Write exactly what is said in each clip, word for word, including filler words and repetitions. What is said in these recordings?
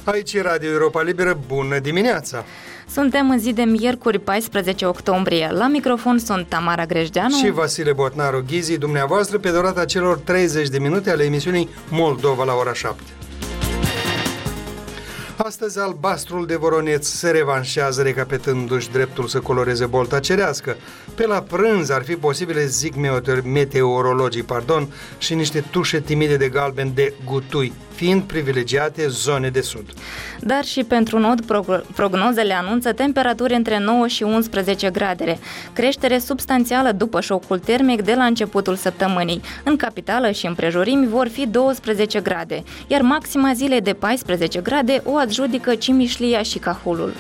Aici e Radio Europa Liberă, bună dimineața! Suntem în zi de miercuri, paisprezece octombrie. La microfon sunt Tamara Grejdeanu și Vasile Botnaru Ghizi, dumneavoastră, pe durata celor treizeci de minute ale emisiunii Moldova la ora șapte. Astăzi albastrul de Voroneț se revanșează recapetându-și dreptul să coloreze bolta cerească. Pe la prânz ar fi posibile, zic meteorologii, pardon, și niște tușe timide de galben de gutui, fiind privilegiate zone de sud. Dar și pentru nord prognozele anunță temperaturi între nouă și unsprezece grade. Creștere substanțială după șocul termic de la începutul săptămânii. În capitală și împrejurimi vor fi douăsprezece grade, iar maxima zilei de paisprezece grade o adjudică Cimișlia și Cahulul.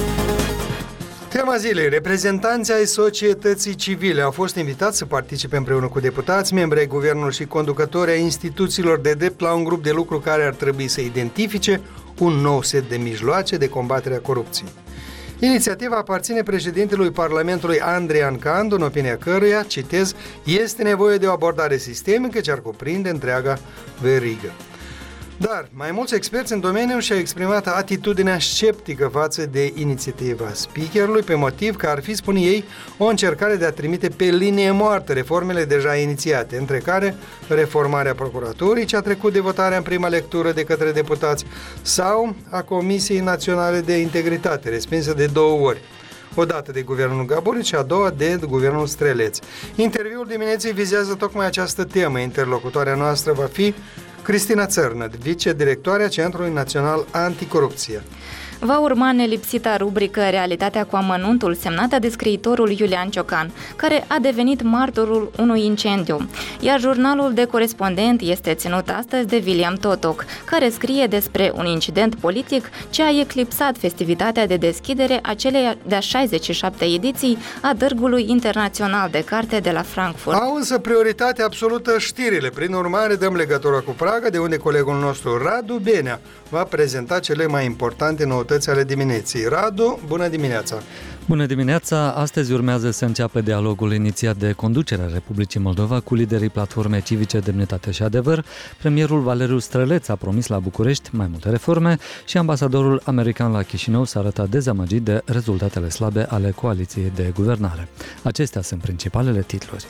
Tema zilei. Reprezentanții ai societății civile au fost invitați să participe împreună cu deputați, membri ai guvernului și conducători ai instituțiilor de drept la un grup de lucru care ar trebui să identifice un nou set de mijloace de combatere a corupției. Inițiativa aparține președintelui Parlamentului Andrei Ancandu, în opinia căruia, citez, este nevoie de o abordare sistemică ce ar cuprinde întreaga verigă. Dar mai mulți experți în domeniu și-au exprimat atitudinea sceptică față de inițiativa speakerului, pe motiv că ar fi, spun ei, o încercare de a trimite pe linie moartă reformele deja inițiate, între care reformarea procuraturii, ce a trecut de votarea în prima lectură de către deputați, sau a Comisiei Naționale de Integritate, respinsă de două ori. O dată de guvernul Gaburici și a doua de guvernul Streleț. Interviul dimineții vizează tocmai această temă. Interlocutoarea noastră va fi Cristina Țărnă, vicedirectoarea Centrului Național Anticorupție. Va urma nelipsita rubrică Realitatea cu amănuntul, semnată de scriitorul Iulian Ciocan, care a devenit martorul unui incendiu. Iar jurnalul de corespondent este ținut astăzi de William Totoc, care scrie despre un incident politic ce a eclipsat festivitatea de deschidere a celei de-a șaizeci și șaptea ediții a Târgului Internațional de Carte de la Frankfurt. Au însă prioritate absolută știrile. Prin urmare, dăm legătura cu Praga, de unde colegul nostru Radu Benea va prezenta cele mai importante noutăți ale dimineții. Radu, bună dimineața! Bună dimineața! Astăzi urmează să înceapă dialogul inițiat de conducerea Republicii Moldova cu liderii Platformei Civice Demnitate și Adevăr. Premierul Valeriu Străleț a promis la București mai multe reforme și ambasadorul american la Chișinău s-a arătat dezamăgit de rezultatele slabe ale coaliției de guvernare. Acestea sunt principalele titluri.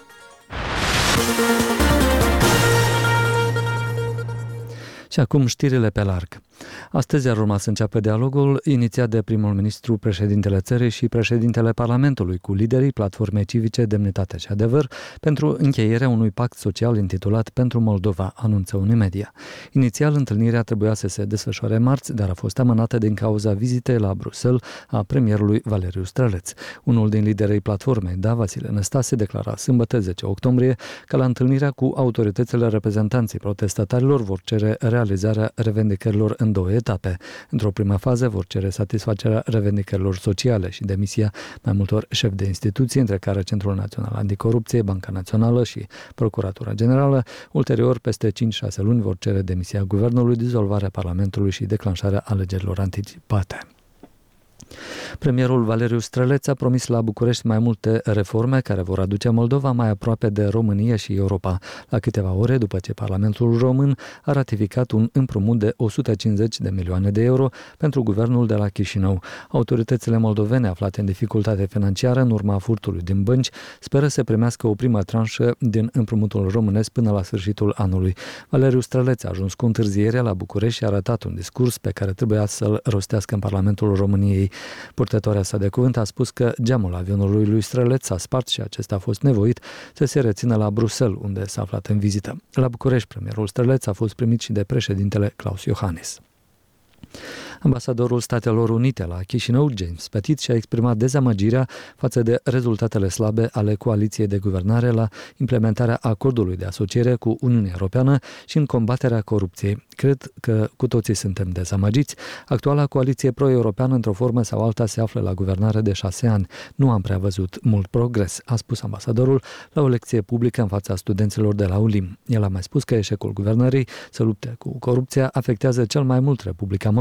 Și acum știrile pe larg. Astăzi ar urma să înceapă dialogul inițiat de primul ministru, președintele țării și președintele Parlamentului cu liderii Platformei Civice Demnitate și Adevăr pentru încheierea unui pact social intitulat Pentru Moldova, anunță Unimedia. Inițial, întâlnirea trebuia să se desfășoare marți, dar a fost amânată din cauza vizitei la Bruxelles a premierului Valeriu Străleț. Unul din liderii platformei, Da Vasile Năstase, declara sâmbătă zece octombrie că la întâlnirea cu autoritățile reprezentanții protestatarilor vor cere realizarea revendicărilor în două etape. Într-o primă fază vor cere satisfacerea revendicărilor sociale și demisia mai multor șefi de instituții, între care Centrul Național Anticorupție, Banca Națională și Procuratura Generală. Ulterior, peste cinci șase luni, vor cere demisia guvernului, dizolvarea Parlamentului și declanșarea alegerilor anticipate. Premierul Valeriu Străleț a promis la București mai multe reforme care vor aduce Moldova mai aproape de România și Europa, la câteva ore după ce Parlamentul Român a ratificat un împrumut de o sută cincizeci de milioane de euro pentru guvernul de la Chișinău. Autoritățile moldovene aflate în dificultate financiară în urma furtului din bănci speră să primească o primă tranșă din împrumutul românesc până la sfârșitul anului. Valeriu Străleț a ajuns cu întârziere la București și a arătat un discurs pe care trebuia să-l rostească în Parlamentul României. Purtătoarea sa de cuvânt a spus că geamul avionului lui Străleț s-a spart și acesta a fost nevoit să se rețină la Bruxelles, unde s-a aflat în vizită. La București, premierul Străleț a fost primit și de președintele Klaus Iohannis. Ambasadorul Statelor Unite la Chișinău, James Petit, și-a exprimat dezamăgirea față de rezultatele slabe ale coaliției de guvernare la implementarea acordului de asociere cu Uniunea Europeană și în combaterea corupției. Cred că cu toții suntem dezamăgiți. Actuala coaliție pro-europeană, într-o formă sau alta, se află la guvernare de șase ani. Nu am prea văzut mult progres, a spus ambasadorul la o lecție publică în fața studenților de la U L I M. El a mai spus că eșecul guvernării să lupte cu corupția afectează cel mai mult Republica Moldova.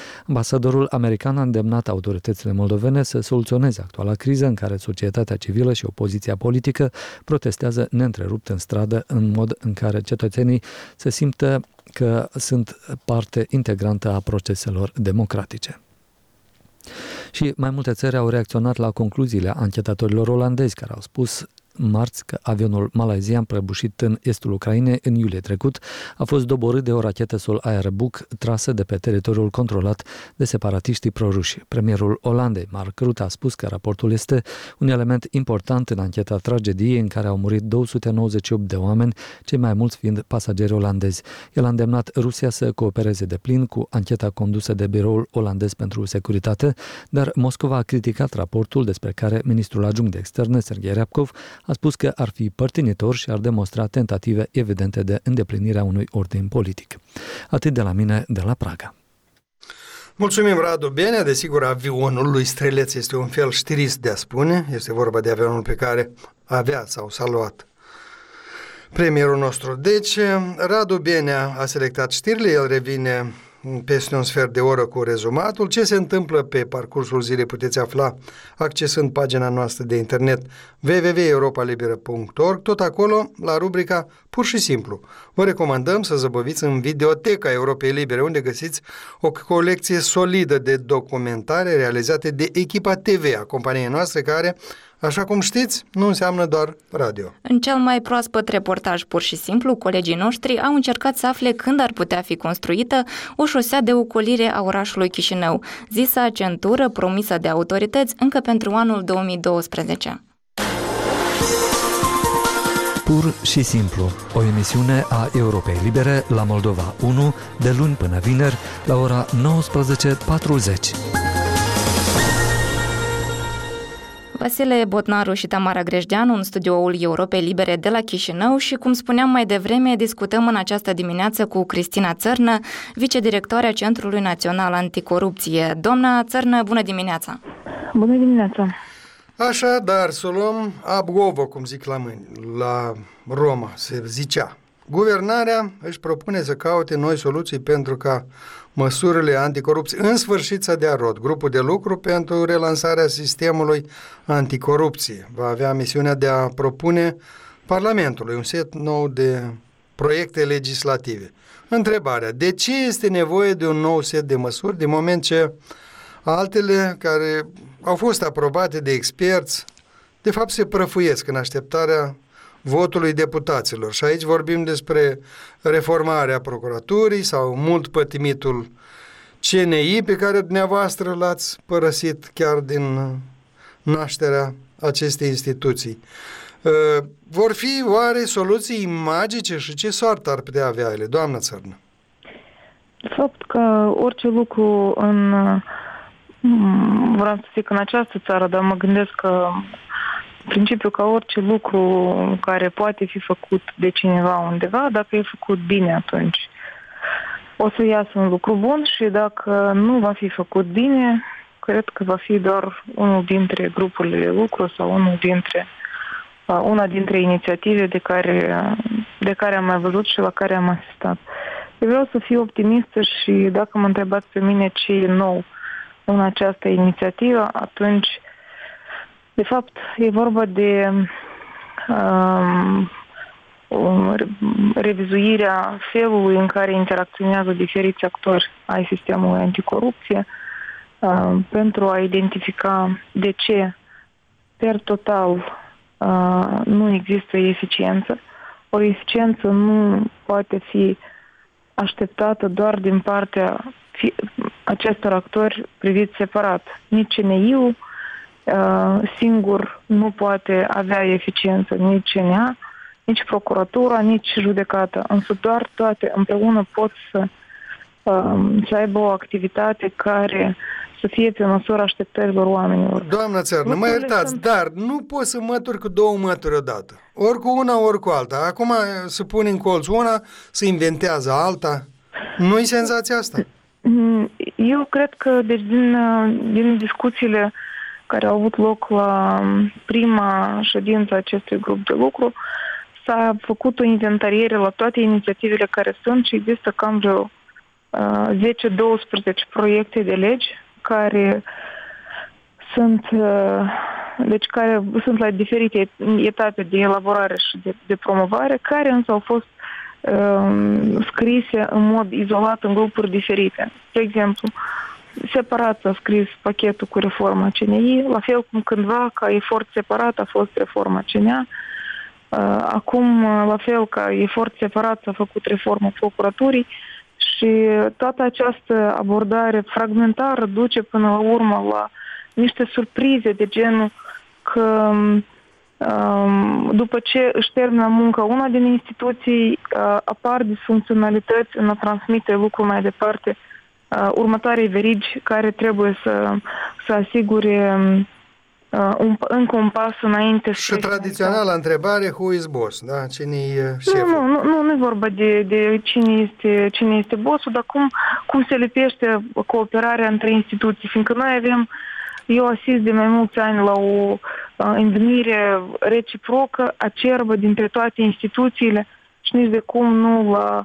Ambasadorul american a îndemnat autoritățile moldovene să soluționeze actuala criză în care societatea civilă și opoziția politică protestează neîntrerupt în stradă, în mod în care cetățenii se simtă că sunt parte integrantă a proceselor democratice. Și mai multe țări au reacționat la concluziile anchetatorilor olandezi care au spus marți că avionul malayzian prăbușit în estul Ucrainei în iulie trecut a fost doborât de o rachetă sol-aer Buk trasă de pe teritoriul controlat de separatiștii proruși. Premierul Olandei, Mark Rutte, a spus că raportul este un element important în ancheta tragediei în care au murit două sute nouăzeci și opt de oameni, cei mai mulți fiind pasageri olandezi. El a îndemnat Rusia să coopereze deplin cu ancheta condusă de Biroul Olandez pentru Securitate, dar Moscova a criticat raportul despre care ministrul adjunct de externe, Sergei Ryabkov, a spus că ar fi părtinitor și ar demonstra tentative evidente de îndeplinirea unui ordin politic. Atât de la mine, de la Praga. Mulțumim, Radu Benea. Desigur, avionul lui Streleț este un fel știrist de a spune. Este vorba de avionul pe care avea sau s-a luat premierul nostru. Deci, Radu Benea a selectat știrile, el revine peste un sfert de oră cu rezumatul. Ce se întâmplă pe parcursul zilei puteți afla accesând pagina noastră de internet w w w punct europa liberă punct org. Tot acolo, la rubrica Pur și Simplu. Vă recomandăm să zăbăviți în Videoteca Europei Libere, unde găsiți o colecție solidă de documentare realizate de echipa T V a companiei noastre, care, așa cum știți, nu înseamnă doar radio. În cel mai proaspăt reportaj Pur și Simplu, colegii noștri au încercat să afle când ar putea fi construită o șosea de ocolire a orașului Chișinău, zisa centură promisă de autorități încă pentru anul două mii douăsprezece. Pur și Simplu, o emisiune a Europei Libere la Moldova unu, de luni până vineri, la ora nouăsprezece patruzeci. Vasile Botnaru și Tamara Grejdeanu în studioul Europei Libere de la Chișinău și, cum spuneam mai devreme, discutăm în această dimineață cu Cristina Țărnă, vicedirectoarea Centrului Național Anticorupție. Doamna Țărnă, bună dimineața! Bună dimineața! Așadar, să luăm abgovă, cum zic la mâini, la Roma, se zicea. Guvernarea își propune să caute noi soluții pentru ca măsurile anticorupție în sfârșit să dea rod. Grupul de lucru pentru relansarea sistemului anticorupție va avea misiunea de a propune Parlamentului un set nou de proiecte legislative. Întrebarea: de ce este nevoie de un nou set de măsuri, din moment ce altele care au fost aprobate de experți, de fapt se prăfuiesc în așteptarea votului deputaților? Și aici vorbim despre reformarea procuraturii sau mult pătimitul C N I, pe care dumneavoastră l-ați părăsit chiar din nașterea acestei instituții. Vor fi oare soluții magice și ce soartă ar putea avea ele, doamnă Țărnă? De fapt că orice lucru în, vreau să zic în această țară, dar mă gândesc că în principiu ca orice lucru care poate fi făcut de cineva undeva, dacă e făcut bine, atunci o să iasă un lucru bun, și dacă nu va fi făcut bine, cred că va fi doar unul dintre grupurile de lucru sau unul dintre, una dintre inițiative de care, de care am mai văzut și la care am asistat. Eu vreau să fiu optimistă și dacă mă întrebați pe mine ce e nou în această inițiativă, atunci de fapt e vorba de um, revizuirea felului în care interacționează diferiți actori ai sistemului anticorupție um, pentru a identifica de ce per total uh, nu există eficiență. O eficiență nu poate fi așteptată doar din partea acestor actori priviți separat. Nici C N I-ul singur nu poate avea eficiență, nici C N A, nici procuratura, nici judecata, însă doar toate împreună pot să, să aibă o activitate care să fie pe măsura așteptărilor oamenilor. Doamna Țărnă, mă iertați, sunt... dar nu poți să mături cu două mături odată. Ori cu una, ori cu alta. Acum se pune în colț una, se inventează alta. Nu-i senzația asta? Eu cred că deci, din, din discuțiile care au avut loc la prima ședință a acestui grup de lucru, s-a făcut o inventariere la toate inițiativele care sunt și există cam vreo zece douăsprezece proiecte de legi care sunt, deci care sunt la diferite etape de elaborare și de, de promovare, care însă au fost um, scrise în mod izolat în grupuri diferite. De exemplu, separat s-a scris pachetul cu reforma C N I, la fel cum cândva ca efort separat a fost reforma C N A. Acum, la fel ca efort separat s-a făcut reforma procuraturii și toată această abordare fragmentară duce până la urmă la niște surprize de genul că după ce își termină munca una din instituții, apar disfuncționalități în a transmite lucrul mai departe următoarei verigi care trebuie să, să asigure un, încă un pas înainte. Și tradiționala întrebare, who is boss? Da? Cine-i șeful? Nu, nu, nu, nu e vorba de, de cine, este, cine este bossul, dar cum, cum se lipește cooperarea între instituții, fiindcă noi avem, eu asist de mai mulți ani la o întâlnire reciprocă, acerbă dintre toate instituțiile și nici de cum nu la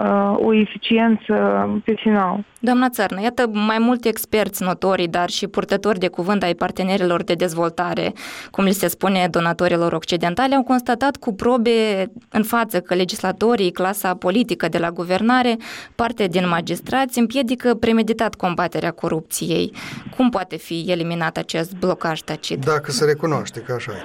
o eficiență pe final. Doamna Țărnă, iată mai mulți experți notori, dar și purtători de cuvânt ai partenerilor de dezvoltare, cum li se spune donatorilor occidentali, au constatat cu probe în față că legislatorii, clasa politică de la guvernare, parte din magistrați, împiedică premeditat combaterea corupției. Cum poate fi eliminat acest blocaj tacit? Dacă se recunoaște că așa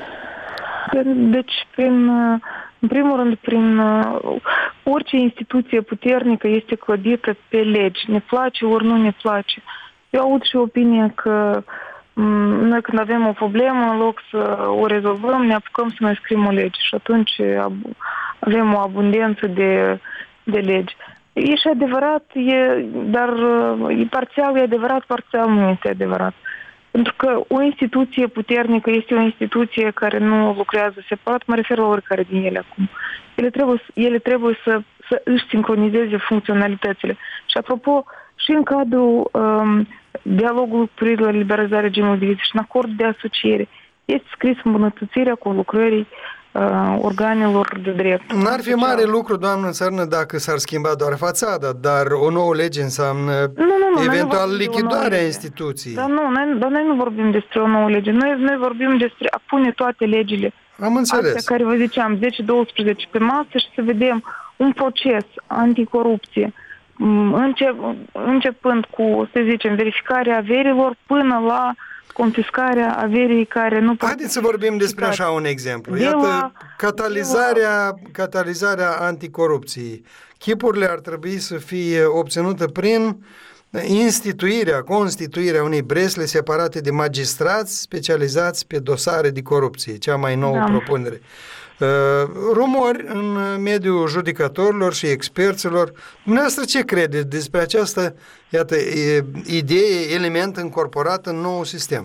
e. Deci, prin... În primul rând, prin uh, orice instituție puternică este clădită pe legi. Ne place ori nu ne place. Eu aud și opinia că um, noi când avem o problemă, în loc să o rezolvăm, ne apucăm să mai scriem o lege și atunci ab- avem o abundență de, de legi. E și adevărat, e, dar e parțial, e adevărat, parțial nu este adevărat. Pentru că o instituție puternică este o instituție care nu lucrează separat, mă refer la oricare din ele acum. Ele trebuie, ele trebuie să, să își sincronizeze funcționalitățile. Și apropo, și în cadrul um, dialogului cu privire la liberalizarea regimului de vize și în acordul de asociere este scris îmbunătățirea conlucrării uh, organelor de drept. N-ar fi mare lucru, doamnă Țărnă, dacă s-ar schimba doar fațada, dar o nouă lege înseamnă nu, nu, nu, eventual lichidarea instituției. Dar nu, noi, dar noi nu vorbim despre o nouă lege. Noi, noi vorbim despre a pune toate legile. Am înțeles. Astea care vă ziceam, zece douăsprezece pe masă și să vedem un proces anticorupție, încep, începând cu, să zicem, verificarea averilor până la confiscarea averii care nu poate... Haideți să vorbim despre așa un exemplu. Iată, la, catalizarea, catalizarea anticorupției. Chipurile ar trebui să fie obținute prin instituirea, constituirea unei bresle separate de magistrați specializați pe dosare de corupție, cea mai nouă da. propunere. Uh, rumori în mediul judecătorilor și experților. Dumneavoastră ce credeți despre această, iată, idee, element încorporat în nou sistem?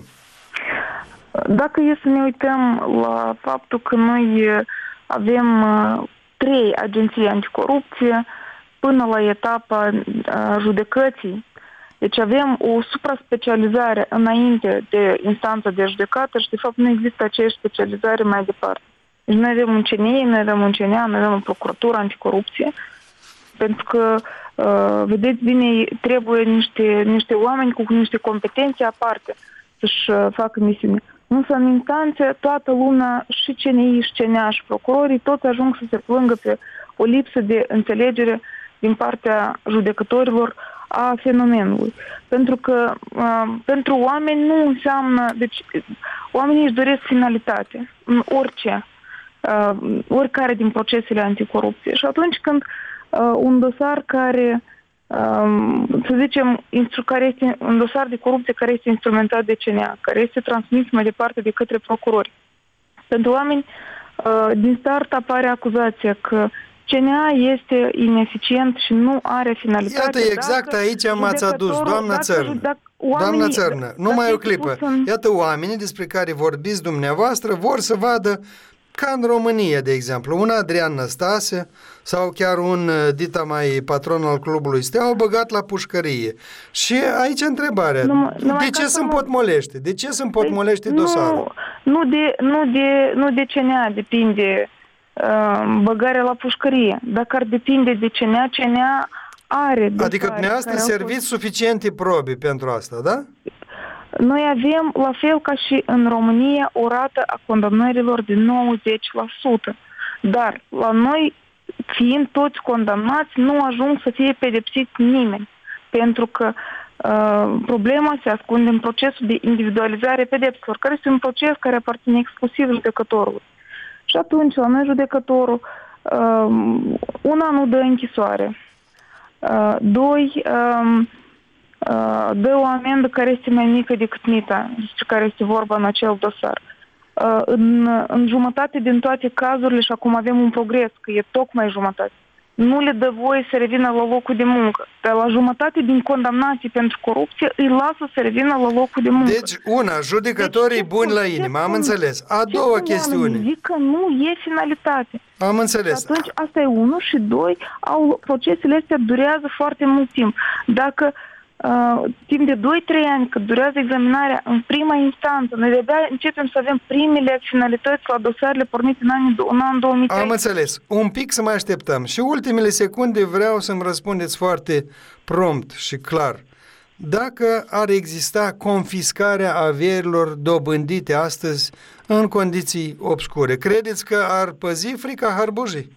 Dacă e să ne uităm la faptul că noi avem uh, trei agenții anticorupție până la etapa uh, judecății, deci avem o supra-specializare înainte de instanța de judecată și de fapt nu există aceeași specializare mai departe. Deci noi avem un C N I, noi avem un C N A, noi avem o procuratură anticorupție, pentru că, uh, vedeți bine, trebuie niște, niște oameni cu niște competențe aparte să-și uh, facă misiune. Însă în instanțe toată lumea, și C N I, și C N A, și procurorii, toți ajung să se plângă pe o lipsă de înțelegere din partea judecătorilor a fenomenului. Pentru că uh, pentru oameni nu înseamnă, deci oamenii își doresc finalitate în orice, uh, oricare din procesele anticorupție. Și atunci când uh, un dosar care, uh, să zicem, instru- care este un dosar de corupție care este instrumentat de C N A, care este transmis mai departe de către procurori, pentru oameni uh, din start apare acuzația că C N A este ineficient și nu are finalitate. Iată, exact aici m-ați adus, doamna Țărnă. Doamna Țărnă, numai o clipă. Iată, oamenii despre care vorbiți dumneavoastră vor să vadă, ca în România, de exemplu, un Adrian Năstase sau chiar un Dita mai patron al clubului Steaua băgat la pușcărie. Și aici întrebarea, numai, numai de ce se împotmolește? De ce se împotmolește dosarul? Nu, nu, de, nu, de, nu de C N A depinde băgarea la pușcărie. Dacă ar depinde de C N A, C N A are... Adică dumneavoastră serviți suficiente probe pentru asta, da? Noi avem, la fel ca și în România, o rată a condamnărilor de nouăzeci la sută. Dar la noi, fiind toți condamnați, nu ajung să fie pedepsit nimeni. Pentru că uh, problema se ascunde în procesul de individualizare pedepselor, care este un proces care aparține exclusiv judecătorului. Și atunci, la noi judecătorul, uh, una nu dă închisoare, uh, doi... Uh, dă o amendă care este mai mică decât mita, despre care este vorba în acel dosar. În, în jumătate din toate cazurile, și acum avem un progres, că e tocmai jumătate, nu le dă voie să revină la locul de muncă. Dar la jumătate din condamnații pentru corupție îi lasă să revină la locul de muncă. Deci, una, judecătorii deci, buni la inimă, am înțeles. A doua chestiune. Zic că nu e finalitate. Am înțeles. Atunci, asta e unul și doi, au, procesele astea durează foarte mult timp. Dacă Uh, timp de doi trei ani, cât durează examinarea în prima instanță, noi de-abia începem să avem primele finalități la dosarele pornite în anul, în anul două mii trei. Am înțeles. Un pic să mai așteptăm. Și ultimele secunde vreau să-mi răspundeți foarte prompt și clar. Dacă ar exista confiscarea averilor dobândite astăzi în condiții obscure, credeți că ar păzi frica harbujii?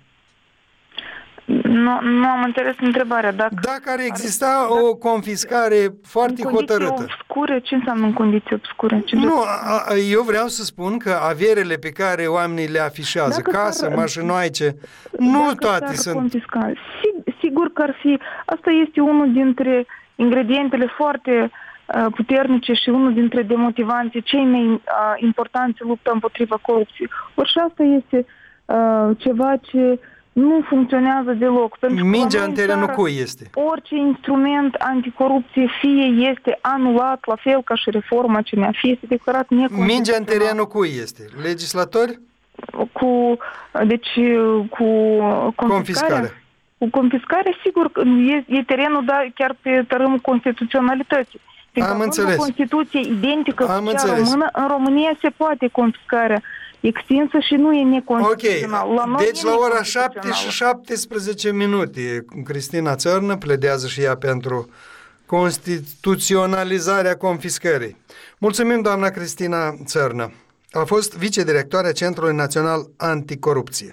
Nu, nu am înțeles întrebarea. Dacă, Dacă ar exista ar, o confiscare foarte în hotărâtă. În condiții obscure? Ce înseamnă în condiții obscure? Ce nu, a, eu vreau să spun că avierele pe care oamenii le afișează, dacă casă, s-ar, mașinoaice, nu toate sunt... Confisca. Sigur că ar fi... Asta este unul dintre ingredientele foarte uh, puternice și unul dintre demotivanții cei mai uh, importanți luptă împotriva corupției. Ori și asta este uh, ceva ce nu funcționează deloc. Mingea în terenul cui este? Orice instrument anticorupție fie este anulat, la fel ca și reforma C N A, fie este declarat neconstituțional. Mingea în terenul cui este? Legislatori? Cu, deci, cu confiscarea. confiscarea. Cu confiscare, sigur, e, e terenul, dar chiar pe tărâmul constituționalității. Am Am înțeles. O Constituție identică Am cu cea înțeles. română, în România se poate confiscarea extinsă și nu e neconstituțional. Ok, la noi deci e la ora șapte și șaptesprezece minute Cristina Țărnă pledează și ea pentru constituționalizarea confiscării. Mulțumim, doamna Cristina Țărnă. A fost vicedirectoarea Centrului Național Anticorupție.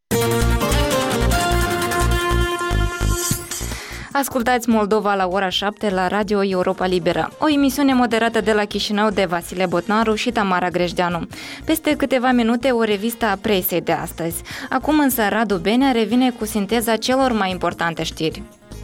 Ascultați Moldova la ora șapte la Radio Europa Liberă, o emisiune moderată de la Chișinău de Vasile Botnaru și Tamara Grejdeanu. Peste câteva minute o revistă a presei de astăzi. Acum însă Radu Benea revine cu sinteza celor mai importante știri.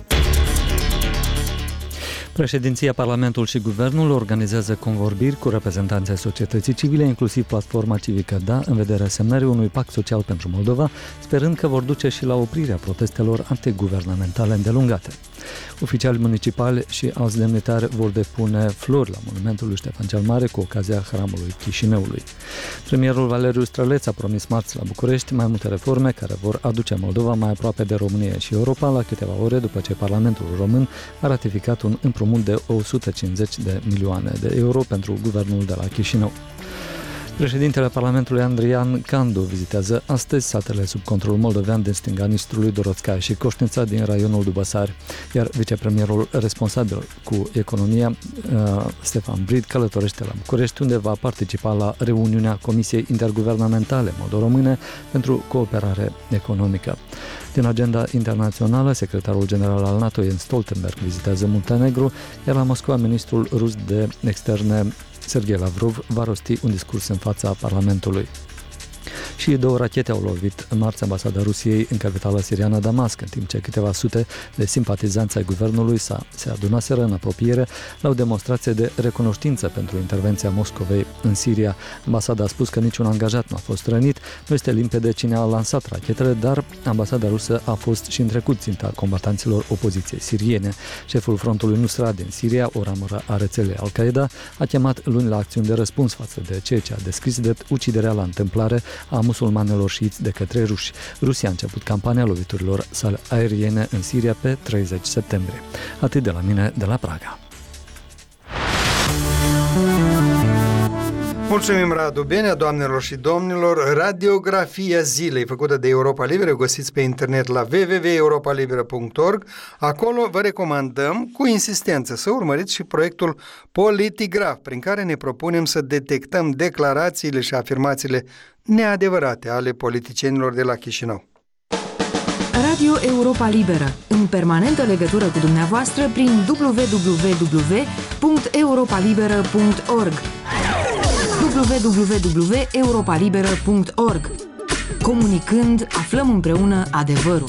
Președinția, Parlamentul și Guvernul organizează convorbiri cu reprezentanții societății civile, inclusiv Platforma Civică Da, în vederea semnării unui pact social pentru Moldova, sperând că vor duce și la oprirea protestelor antiguvernamentale îndelungate. Oficiali municipali și alți demnitari vor depune flori la monumentul lui Ștefan cel Mare cu ocazia Hramului Chișinăului. Premierul Valeriu Străleț a promis marți la București mai multe reforme care vor aduce Moldova mai aproape de România și Europa la câteva ore după ce Parlamentul Român a ratificat un împrumut de o sută cincizeci de milioane de euro pentru guvernul de la Chișinău. Președintele Parlamentului Andrian Candu vizitează astăzi satele sub control moldovean din stânga Nistrului, Doroțcaia și Coșnița din raionul Dubăsari, iar vicepremierul responsabil cu economia, Stefan Brid, călătorește la București, unde va participa la reuniunea Comisiei Interguvernamentale Moldo-Române pentru cooperare economică. Din agenda internațională, secretarul general al NATO, Jens Stoltenberg, vizitează Muntenegru, iar la Moscova, ministrul rus de externe, Sergei Lavrov, va rosti un discurs în fața Parlamentului. Și două rachete au lovit în marți ambasada Rusiei în capitala siriană Damasc, în timp ce câteva sute de simpatizanți ai guvernului se adunaseră în apropiere la o demonstrație de recunoștință pentru intervenția Moscovei în Siria. Ambasada a spus că niciun angajat nu a fost rănit, nu este limpede cine a lansat rachetele, dar ambasada rusă a fost și în trecut ținta combatanților opoziției siriene. Șeful frontului Nusra din Siria, o ramură a rețelei Al-Qaeda, a chemat luni la acțiuni de răspuns față de ceea ce a descris drept uciderea la întâmplare a musulmanilor șiiți de către ruși. Rusia a început campania loviturilor sale aeriene în Siria pe treizeci septembrie. Atât de la mine, de la Praga. Mulțumim, Radu Benea, doamnelor și domnilor. Radiografia zilei făcută de Europa Liberă o găsiți pe internet la w w w punct europa liberă punct org. Acolo vă recomandăm cu insistență să urmăriți și proiectul Politigraf, prin care ne propunem să detectăm declarațiile și afirmațiile neadevărate ale politicienilor de la Chișinău. Radio Europa Liberă, în permanentă legătură cu dumneavoastră prin w w w punct europa liberă punct org. w w w punct europa liberă punct org. Comunicând, aflăm împreună adevărul.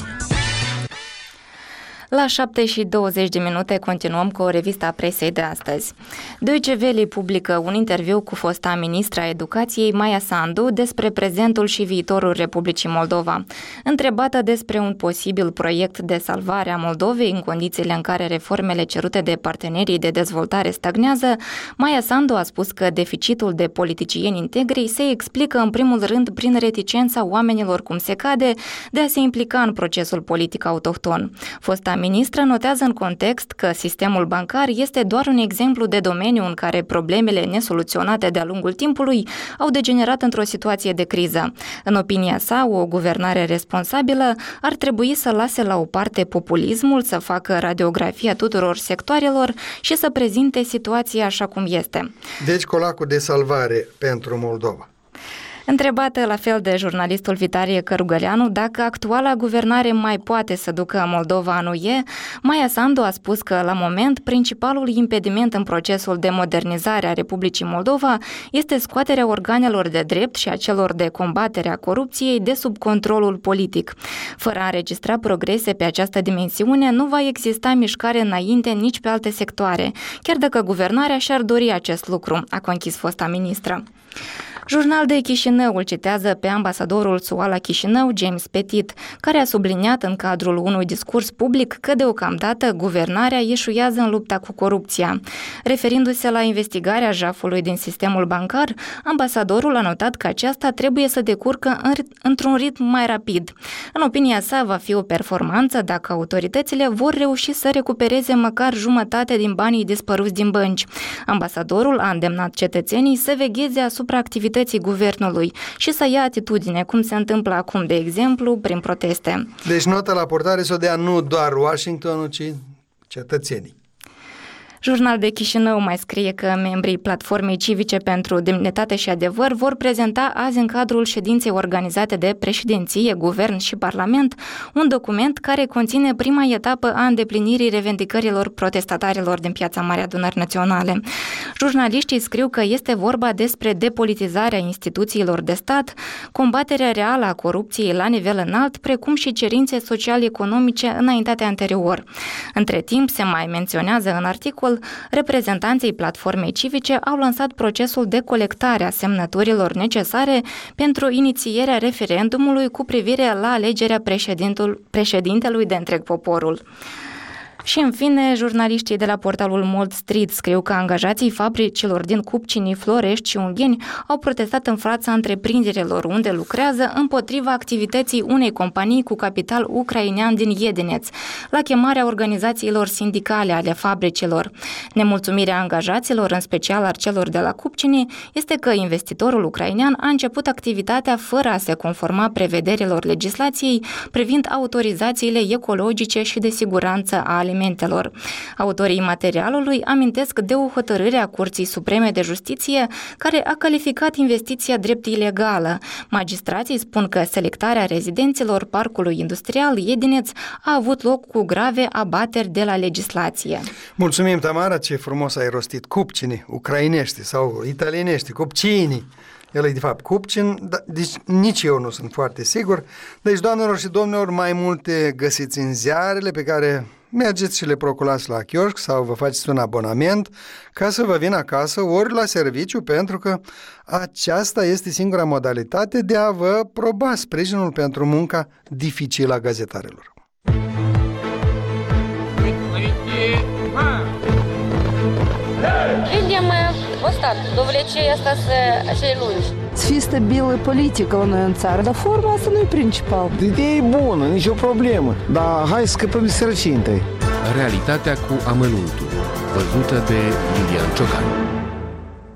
La șapte și douăzeci de minute continuăm cu o revistă a presei de astăzi. Deutsche Welle publică un interviu cu fosta ministra educației Maia Sandu despre prezentul și viitorul Republicii Moldova. Întrebată despre un posibil proiect de salvare a Moldovei în condițiile în care reformele cerute de partenerii de dezvoltare stagnează, Maia Sandu a spus că deficitul de politicieni integri se explică în primul rând prin reticența oamenilor cum se cade de a se implica în procesul politic autohton. Fosta ministră notează în context că sistemul bancar este doar un exemplu de domeniu în care problemele nesoluționate de-a lungul timpului au degenerat într-o situație de criză. În opinia sa, o guvernare responsabilă ar trebui să lase la o parte populismul, să facă radiografia tuturor sectoarelor și să prezinte situația așa cum este. Deci colacul de salvare pentru Moldova. Întrebată la fel de jurnalistul Vitalie Cărugăleanu dacă actuala guvernare mai poate să ducă Moldova în U E, Maia Sandu a spus că, la moment, principalul impediment în procesul de modernizare a Republicii Moldova este scoaterea organelor de drept și a celor de combatere a corupției de sub controlul politic. Fără a înregistra progrese pe această dimensiune, nu va exista mișcare înainte nici pe alte sectoare, chiar dacă guvernarea și-ar dori acest lucru, a conchis fosta ministră. Jurnal de Chișinău îl citează pe ambasadorul S U A la Chișinău, James Petit, care a subliniat în cadrul unui discurs public că deocamdată guvernarea eșuează în lupta cu corupția. Referindu-se la investigarea jafului din sistemul bancar, ambasadorul a notat că aceasta trebuie să decurgă într-un ritm mai rapid. În opinia sa, va fi o performanță dacă autoritățile vor reuși să recupereze măcar jumătate din banii dispăruți din bănci. Ambasadorul a îndemnat cetățenii să vegheze asupra activității guvernului și să ia atitudine, cum se întâmplă acum, de exemplu, prin proteste. Deci nota la portare să o dea nu doar Washingtonul, ci cetățenii. Jurnal de Chișinău mai scrie că membrii Platformei Civice pentru Demnitate și Adevăr vor prezenta azi în cadrul ședinței organizate de președinție, guvern și parlament un document care conține prima etapă a îndeplinirii revendicărilor protestatarilor din Piața Mare Adunări Naționale. Jurnaliștii scriu că este vorba despre depolitizarea instituțiilor de stat, combaterea reală a corupției la nivel înalt, precum și cerințe social-economice înaintate anterior. Între timp, se mai menționează în articol, reprezentanții Platformei Civice au lansat procesul de colectare a semnăturilor necesare pentru inițierea referendumului cu privire la alegerea președintelui de întreg poporul. Și, în fine, jurnaliștii de la portalul Mold Street scriu că angajații fabricilor din Cupcini, Florești și Ungheni au protestat în fața întreprinderilor unde lucrează împotriva activității unei companii cu capital ucrainean din Iedineț, la chemarea organizațiilor sindicale ale fabricilor. Nemulțumirea angajaților, în special al celor de la Cupcini, este că investitorul ucrainean a început activitatea fără a se conforma prevederilor legislației privind autorizațiile ecologice și de siguranță a alimentelor. Autorii materialului amintesc de o hotărâre a Curții Supreme de Justiție care a calificat investiția drept ilegală. Magistrații spun că selectarea rezidenților parcului industrial Iedineț a avut loc cu grave abateri de la legislație. Mulțumim, Tamara, ce frumos ai rostit. Cupcini, ucrainești sau italienești, Cupcini. El e de fapt Cupcin, dar deci nici eu nu sunt foarte sigur. Deci, doamnelor și domnilor, mai multe găsiți în ziarele pe care mergeți și le procurați la chioșc sau vă faceți un abonament ca să vă vină acasă ori la serviciu, pentru că aceasta este singura modalitate de a vă proba sprijinul pentru munca dificilă a gazetarilor. Видим устат, довлечение asta acei lungi. Să fie stabilă politică la noi în țară, dar forma asta nu e principal. Ideea e bună, nicio problemă, dar hai să scăpăm de sărăcie întâi. Realitatea cu amănuntul, văzută de Iulian Ciocan.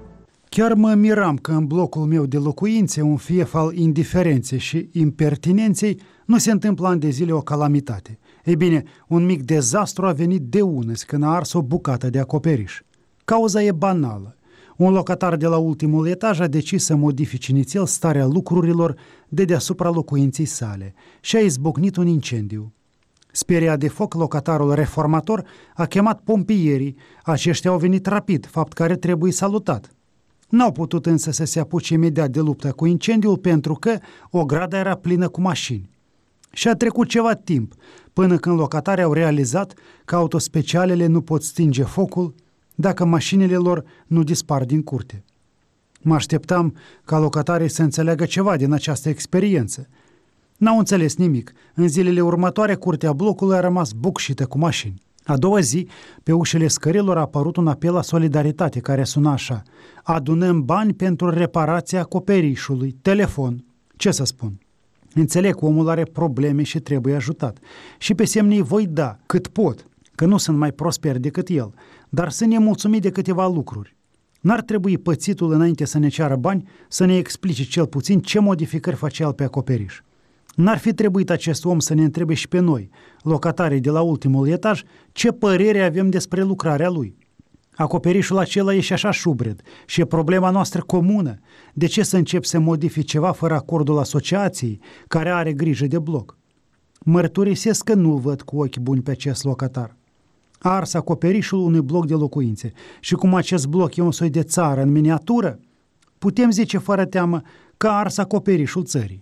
Chiar mă miram că în blocul meu de locuințe, un fief al indiferenței și impertinenței, nu se întâmplă ani de zile o calamitate. Ei bine, un mic dezastru a venit de unăzi când a ars o bucată de acoperiș. Cauza e banală. Un locatar de la ultimul etaj a decis să modifice inițial starea lucrurilor de deasupra locuinței sale și a izbucnit un incendiu. Speriat de foc, locatarul reformator a chemat pompierii. Aceștia au venit rapid, fapt care trebuie salutat. N-au putut însă să se apuce imediat de luptă cu incendiul pentru că ograda era plină cu mașini. Și a trecut ceva timp până când locatarii au realizat că autospecialele nu pot stinge focul dacă mașinile lor nu dispar din curte. Mă așteptam ca locatarii să înțeleagă ceva din această experiență. N-au înțeles nimic. În zilele următoare, curtea blocului a rămas bucșită cu mașini. A doua zi, pe ușile scărilor a apărut un apel la solidaritate care suna așa: adunăm bani pentru reparația acoperișului, telefon. Ce să spun? Înțeleg că omul are probleme și trebuie ajutat. Și pe semne îi voi da, cât pot, că nu sunt mai prosper decât el, dar să ne mulțumim de câteva lucruri. N-ar trebui pățitul, înainte să ne ceară bani, să ne explice cel puțin ce modificări face el pe acoperiș. N-ar fi trebuit acest om să ne întrebe și pe noi, locatarii de la ultimul etaj, ce părere avem despre lucrarea lui. Acoperișul acela e și așa șubred și e problema noastră comună. De ce să încep să modifici ceva fără acordul asociației care are grijă de bloc? Mărturisesc că nu văd cu ochi buni pe acest locatar. A ars acoperișul unui bloc de locuințe și cum acest bloc e un soi de țară în miniatură, putem zice fără teamă că a ars acoperișul țării.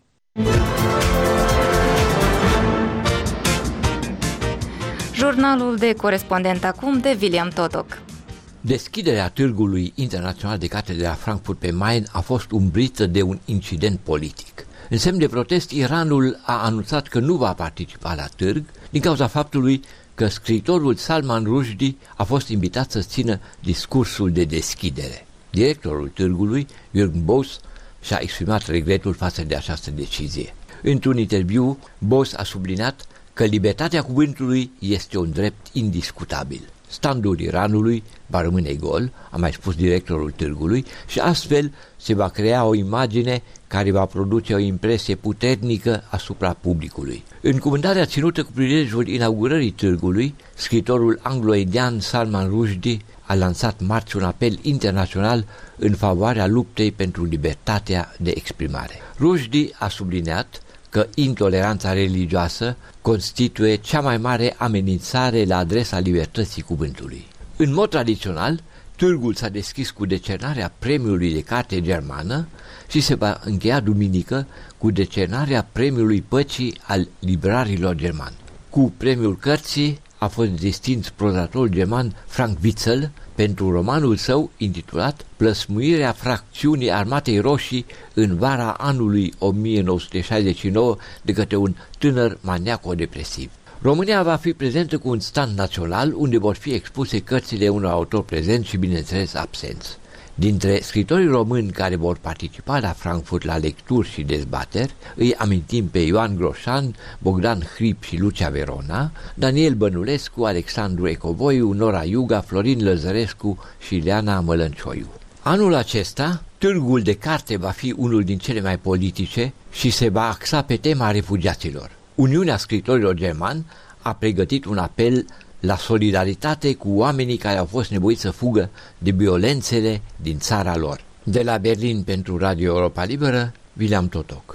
Jurnalul de corespondent acum de William Totoc. Deschiderea Târgului Internațional de Carte de la Frankfurt pe Main a fost umbrită de un incident politic. În semn de protest, Iranul a anunțat că nu va participa la târg din cauza faptului că scriitorul Salman Rushdie a fost invitat să țină discursul de deschidere. Directorul târgului, Jürgen Boss, și-a exprimat regretul față de această decizie. Într-un interviu, Boss a subliniat că libertatea cuvântului este un drept indiscutabil. Standul Iranului va rămâne gol, a mai spus directorul târgului, și astfel se va crea o imagine care va produce o impresie puternică asupra publicului. În cuvântarea ținută cu prilejul inaugurării târgului, scriitorul anglo-indian Salman Rushdie a lansat marți un apel internațional în favoarea luptei pentru libertatea de exprimare. Rushdie a subliniat că intoleranța religioasă constituie cea mai mare amenințare la adresa libertății cuvântului. În mod tradițional, târgul s-a deschis cu decernarea premiului de carte germană și se va încheia duminică cu decernarea premiului păcii al librarilor germani. Cu premiul cărții a fost distins prozatorul german Frank Witzel pentru romanul său intitulat Plăsmuirea fracțiunii Armatei Roșii în vara anului o mie nouă sute șaizeci și nouă de către un tânăr maniaco-depresiv. România va fi prezentă cu un stand național unde vor fi expuse cărțile unor autori prezenți și, bineînțeles, absenți. Dintre scritorii români care vor participa la Frankfurt la lecturi și dezbateri, îi amintim pe Ioan Groșan, Bogdan Hrip și Lucia Verona, Daniel Bănulescu, Alexandru Ecovoiu, Nora Iuga, Florin Lăzărescu și Ileana Mălăncioiu. Anul acesta, târgul de carte va fi unul din cele mai politice și se va axa pe tema refugiaților. Uniunea Scritorilor Germani a pregătit un apel la solidaritate cu oamenii care au fost nevoiți să fugă de violențele din țara lor. De la Berlin pentru Radio Europa Liberă, William Totoc.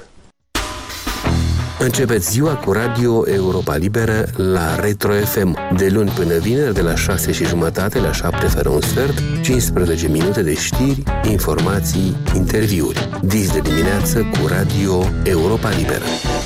Începeți ziua cu Radio Europa Liberă la Retro F M. De luni până vineri, de la șase și jumătate la șapte fără un sfert, cincisprezece minute de știri, informații, interviuri. Dis de dimineață cu Radio Europa Liberă.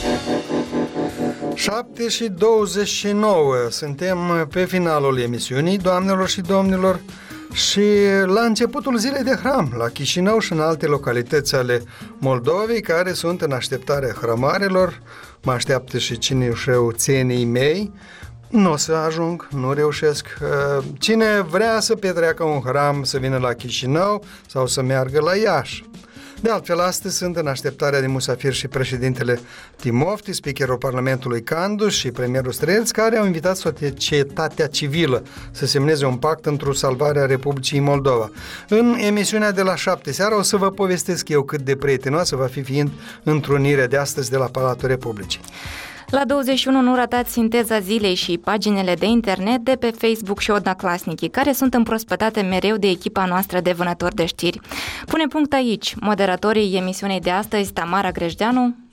șapte și douăzeci și nouă. Suntem pe finalul emisiunii, doamnelor și domnilor, și la începutul zilei de hram, la Chișinău și în alte localități ale Moldovei care sunt în așteptarea hrămarelor. Mă așteaptă și cinușeuțenii mei. Nu o să ajung, nu reușesc. Cine vrea să petreacă un hram, să vină la Chișinău sau să meargă la Iași. De altfel, astăzi sunt în așteptarea de musafir și președintele Timofti, speakerul Parlamentului Candu și premierul Strelț, care au invitat societatea civilă să semneze un pact într-o salvare a Republicii Moldova. În emisiunea de la șapte seara o să vă povestesc eu cât de prietenoasă va fi fiind întrunirea de astăzi de la Palatul Republicii. La douăzeci și unu nu ratați sinteza zilei și paginile de internet de pe Facebook și Odnaclasnici, care sunt împrospătate mereu de echipa noastră de vânători de știri. Pune punct aici moderatorii emisiunii de astăzi, Tamara Grejdeanu